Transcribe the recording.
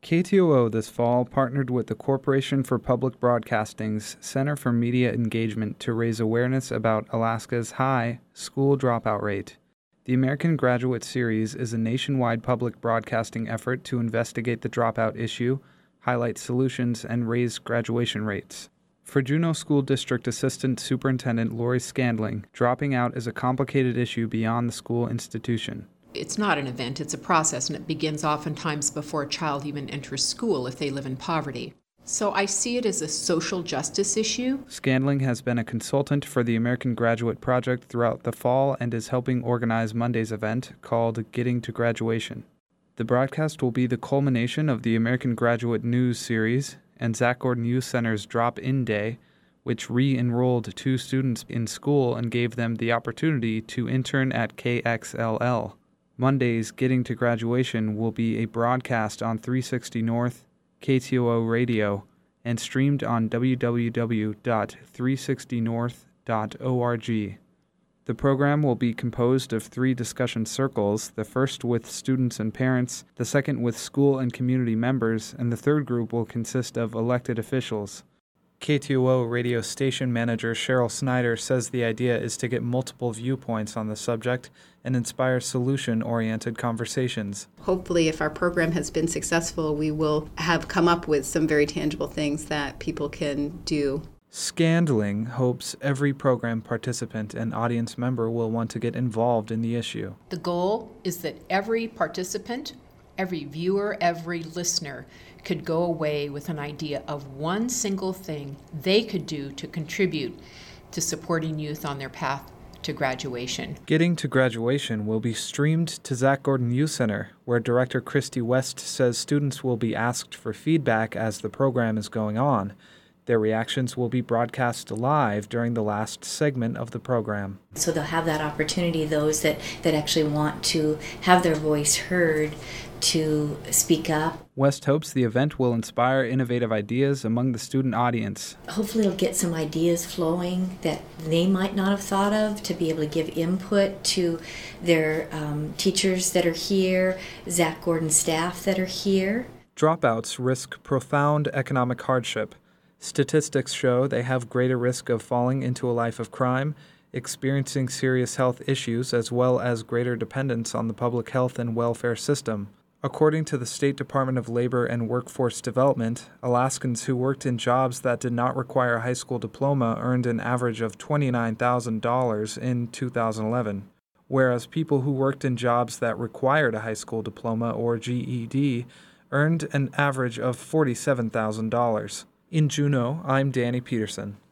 KTOO this fall partnered with the Corporation for Public Broadcasting's Center for Media Engagement to raise awareness about Alaska's high school dropout rate. The American Graduate Series is a nationwide public broadcasting effort to investigate the dropout issue, highlight solutions, and raise graduation rates. For Juneau School District Assistant Superintendent Lori Scandling, dropping out is a complicated issue beyond the school institution. It's not an event, it's a process, and it begins oftentimes before a child even enters school if they live in poverty. So I see it as a social justice issue. Scandling has been a consultant for the American Graduate Project throughout the fall and is helping organize Monday's event called Getting to Graduation. The broadcast will be the culmination of the American Graduate News series and Zach Gordon Youth Center's Drop-In Day, which re-enrolled 2 students in school and gave them the opportunity to intern at KXLL. Monday's Getting to Graduation will be a broadcast on 360 North, KTOO Radio, and streamed on www.360north.org. The program will be composed of 3 discussion circles, the first with students and parents, the second with school and community members, and the third group will consist of elected officials. KTOO radio station manager Cheryl Snyder says the idea is to get multiple viewpoints on the subject and inspire solution-oriented conversations. Hopefully, if our program has been successful, we will have come up with some very tangible things that people can do. Scandling hopes every program participant and audience member will want to get involved in the issue. The goal is that every participant, every viewer, every listener could go away with an idea of one single thing they could do to contribute to supporting youth on their path to graduation. Getting to Graduation will be streamed to Zach Gordon Youth Center, where Director Christy West says students will be asked for feedback as the program is going on. Their reactions will be broadcast live during the last segment of the program. So they'll have that opportunity, those that actually want to have their voice heard, to speak up. West hopes the event will inspire innovative ideas among the student audience. Hopefully it'll get some ideas flowing that they might not have thought of, to be able to give input to their teachers that are here, Zach Gordon staff that are here. Dropouts risk profound economic hardship. Statistics show they have greater risk of falling into a life of crime, experiencing serious health issues, as well as greater dependence on the public health and welfare system. According to the State Department of Labor and Workforce Development, Alaskans who worked in jobs that did not require a high school diploma earned an average of $29,000 in 2011, whereas people who worked in jobs that required a high school diploma or GED earned an average of $47,000. In Juneau, I'm Danny Peterson.